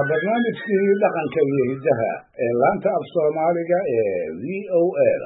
waa barnaamijkii dhaqanka iyo hidaha ee laanta af Soomaaliga ee VOA-da.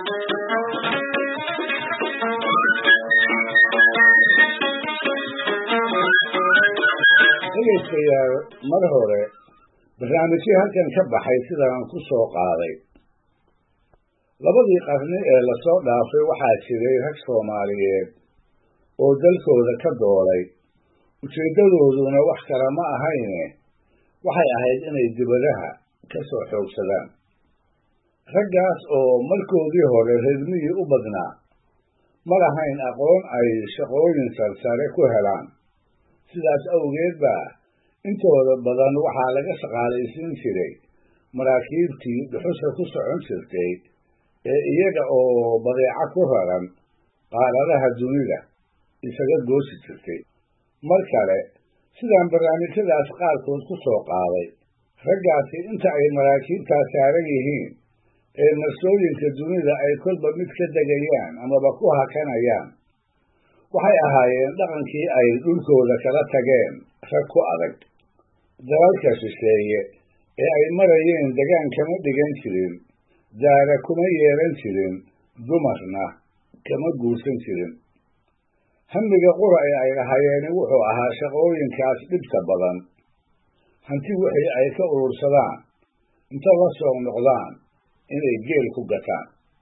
Dhegeystayaal, mar hore barnaamijkii halkan ka baxay sidaan ku soo qaaday. Labadii qarni ee la soo dhaafay waxaa jiray rag Soomaaliyeed oo dalkooda ka doolay. Ujeedadooduna wax kale ma ahayne waxay ahayd inay dibadaha ka soo xoogsadaan. Raggaas oo markoodii hore reer miyi u badnaa, ma lahayn aqoon ay shaqooyin sarsare ku helaan. Sidaas awgeed baa intooda badan waxaa laga shaqaalaysiin jiray maraakiibtii dhuxusha ku socon jirtay ee iyaga oo badeeco ku raran qaaradaha dunida isaga goosi jirtay. Mar kale, sidaan barnaamijyadaas qaarkood ku soo qaaday, raggaasi inta ay maraakiibtaas saaran yihiin ee marsooyinka dunida ay kolba mid ka degayaan amaba ku hakanayaan, waxay ahaayeen dhaqankii ay dhulkooda kala tageen rag ku adag. Dalalka shisheeye ee ay marayeen degaan kama dhigan jirin, daara kuma yeelan jirin, dumarna kama guursan jirin. Hamiga qura ee ay lahaayeen wuxuu ahaa shaqooyinkaas dhibka badan, hanti wixii ay ka urursadaan inta la soo noqdaan inay geel ku gataan.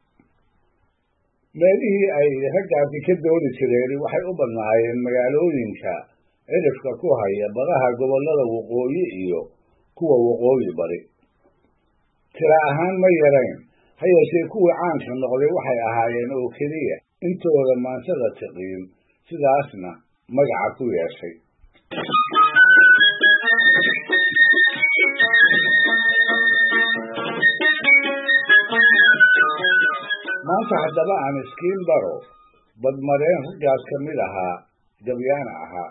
Meelihii ay raggaasi ka dooli jireen waxay u badnaayeen magaalooyinka cidhifka ku haya badaha gobollada waqooyi iyo kuwa waqooyi bari. Tira ahaan ma yarayn, ha yeeshee kuwii caanka noqday waxay ahaayeen oo keliya intooda maansada tiqiin, sidaasna magaca ku yeeshay. Maanta haddaba aan iskiin baro badmareen raggaas ka mid ahaa, gabyaana ahaa.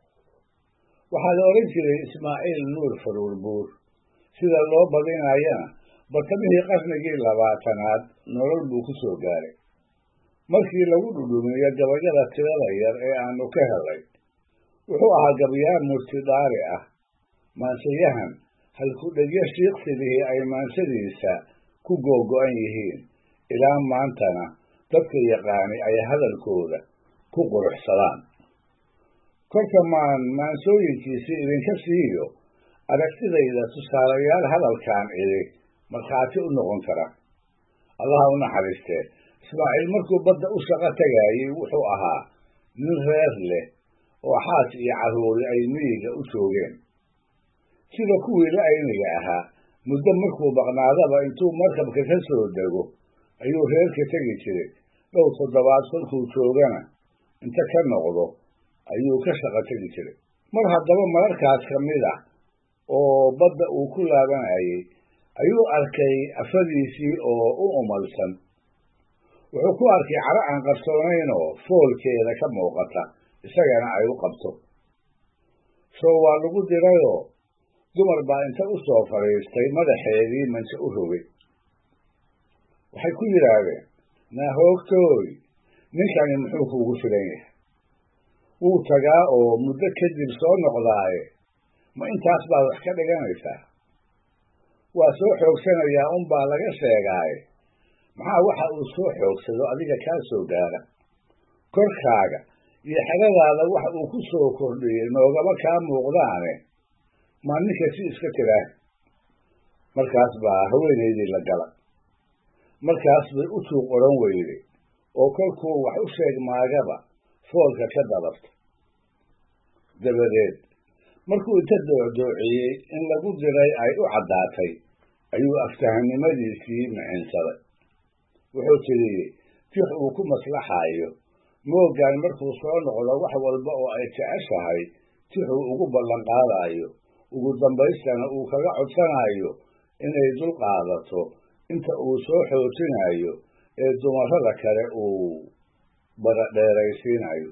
Waxaa la odhan jiray Ismaaciil Nuur Faruur Buur. Sida loo badinayana bartamihii qarnigii 20aad nolol buu ku soo gaaray. Markii lagu dhudhumiyo gabayada tirada yar ee aanu ka helay, wuxuu ahaa gabyaan murtidaari ah, maansayahan halku-dhegyo shiiqsidihii ay maansadiisa ku googo'an yihiin, ilaa maantana dadka yaqaani ay hadalkooda ku quruxsadaan. Kolka maansooyinkiisii idinka siiyo aragtidayda tusaalayaal hadalkaan idhi markhaati u noqon kara. Allaha u naxariistee, Ismaaciil markuu badda u shaqo tagaayey wuxuu ahaa nin reer leh oo xaas iyo carruuri ay miyiga u joogeen. Sida kuwii la-ayniga ahaa, muddo markuu maqnaadaba intuu markabka ka soo dego ayuu reerka tegi jiray. Dhowr toddobaad kolkuu joogana inta ka noqdo ayuu ka shaqo tegi jiray. Mar haddaba mararkaas ka mid ah oo badda uu ku laabanayay ayuu arkay afadiisii oo u umalsan. Wuxuu ku arkay caro aan qarsoonayn oo foolkeeda ka muuqata, isagana ay u qabto. Soo waa lagu dirayoo dumar baa inta u soo fadhiistay madaxeedii manje u rogay. Waxay ku yidhaahdeen, "Naahoogtooy, ninkani muxuu kuugu filan yahay? Wuu tagaa oo muddo kadib soo noqdaaye, ma intaas baad wax ka dhiganaysaa? Waa soo xoogsanayaa unbaa laga sheegaaye, maxaa waxa uu soo xoogsado adiga kaa soo gaara? Korkaaga iyo xeradaada waxa uu ku soo kordhiyey noogama kaa muuqdaane, ma ninka si iska tiraa?" Markaas baa haweenaydii la gala. Markaas bay u tuuq odhan weyday, oo kolkuu wax u sheeg maagaba foolka ka dababta. Dabadeed, markuu inta doocdoociyey in lagu diray ay u caddaatay, ayuu aftahannimadiisii mixinsaday. Wuxuu tidhi tix uu ku maslaxaayo, moogaan markuu soo noqdo wax walba oo ay jeceshahay tixuu ugu ballanqaadaayo, ugu dambaystana uu kaga codsanayo inay dul qaadato inta uu soo xoojinayo ee dumarrada kale uu baradheeraysiinayo.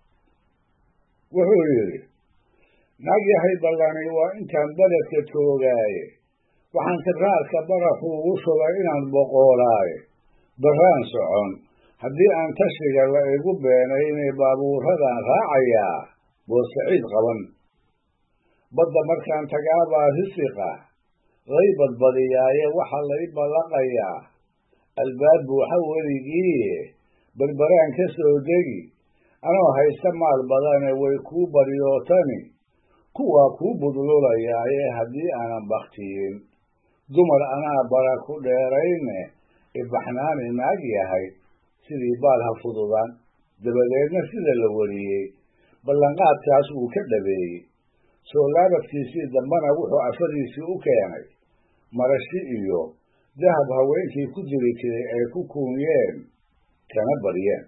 Wuxuu yidhi, "Naag yahay ballani waa intaan beledka joogaaye, waxaan tibraarka baraxuugu shubay inaan boqoolaaye, barraan socon haddii aan tashiga la igu beenaynay baabuurradaan raacayaa boosaciid qaban. badda markaan tagaabaa risiqa lay badbadiyaaye waxa lay ballaqayaa albaab buuxa weligiiye berberaan ka soo degi anoo haysta maal badane way kuu baryootani kuwaa kuu budlulayaaye haddii aanan baktiyin dumar anaa bara ku dheerayne ibaxnaani naag yahay sidii baal ha fududaan dabadeedna sida la wariyey ballanqaadkaas uu ka dhabeeyey soo laabadkiisii dambana wuxuu afadiisii u keenay marashi iyo dahab haweenkii ku jiri jiray ay ku kuunyeen kana baryeen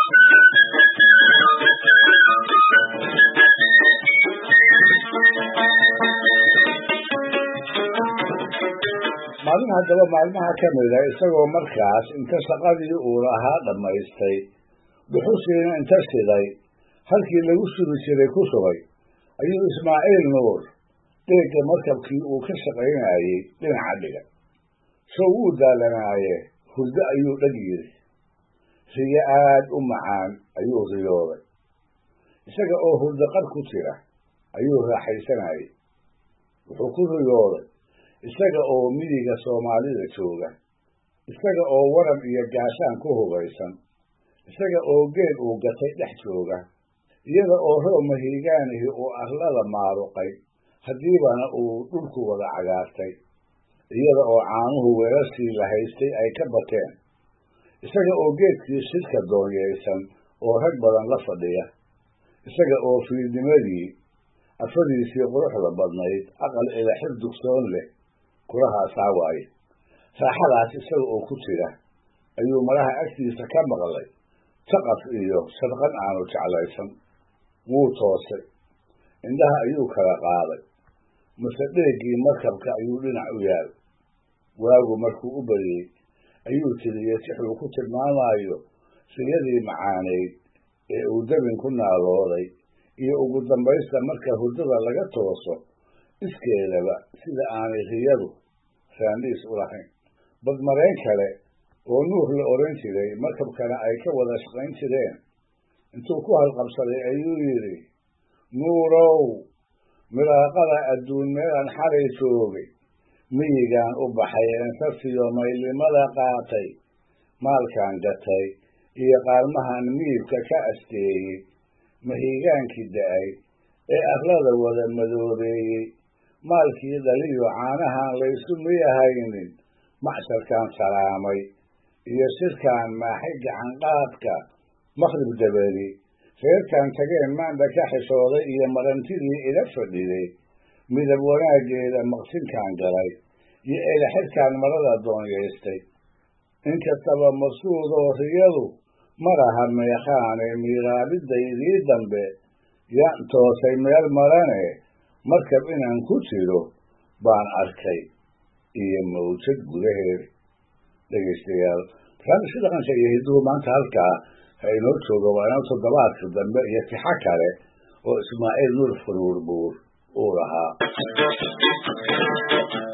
maalin haddaba maalmaha ka mida isagoo markaas inta shaqadii uu lahaa dhammaystay dhuxushiina inta shiday halkii lagu sugi jiray ku shubay ayuu ismaaciil nuur dheegga markabkii uu ka shaqaynayey dhinaca dhigay sow wuu daalanaaye hurdo ayuu dhag yidhi riyo aad u macaan ayuu riyooday isaga oo hurdo qar ku jira ayuu raaxaysanayey wuxuu ku riyooday isaga oo miyiga soomaalida jooga isaga oo waran iyo gaashaan ku hubaysan isaga oo geed uu gatay dhex jooga iyada oo roob mahiigaanihi uu arlada maaruqay haddiibana uu dhulku wada cagaartay iyada oo caanuhu weelashii la haystay ay ka bateen isaga oo geedkii shidka doonyeysan oo rag badan la fadhiya isaga oo fiidnimadii afadiisii quruxda badnayd aqal ilaxir dugsoon leh kurahaasaa waaye raaxadaas isaga oo ku jira ayuu maraha agtiisa ka maqlay saqaf iyo sadqan aanu jeclaysan wuu toosay indhaha ayuu kala qaaday mase dheeggii markabka ayuu dhinac u yaal waagu markuu u bariyey ayuu tiriyey sixuu ku tilmaamayo riyadii macaaneyd ee uu dabin ku naalooday iyo ugu dambaysta marka hurdada laga tooso iskeedaba sida aanay riyadu raandhiis u lahayn badmareen kale oo nuur la odhan jiray markabkana ay ka wada shaqayn jireen intuu ku halqabsaday ayuu yidhi nuurow miraaqada adduun meelaan xalay joogay miyigaan u baxay ensasiyo maylimada qaatay maalkaan gatay iyo qaalmahan miibka ka asteeyey mahiigaankii da-ay ee arlada wada madoobeeyey maalkii dhaliyo caanahaan laysu miyahaynin macsharkaan salaamay iyo shirkaan maaxay gacanqaadka maqrib dabadi reerkaan tageen maandha ka xishooday iyo marantidii ila fadhiday midab wanaaggeeda maqsinkaan galay iyo eelaxidkaan marada doonyaystay inkastaba masuudoo riyadu maraha meeqaane miiraabidaydii dambe yaan toosay meel marane markab inaan ku jiro baan arkay iyo mawjad gudaheeda dhegaystayaal barnaamijka dhaqanka iyo hidduhu maanta halkaa ha inoo jooga waa inoo toddobaadka dambe iyo tixo kale oo ismaaciil nuur faruur buur uu lahaa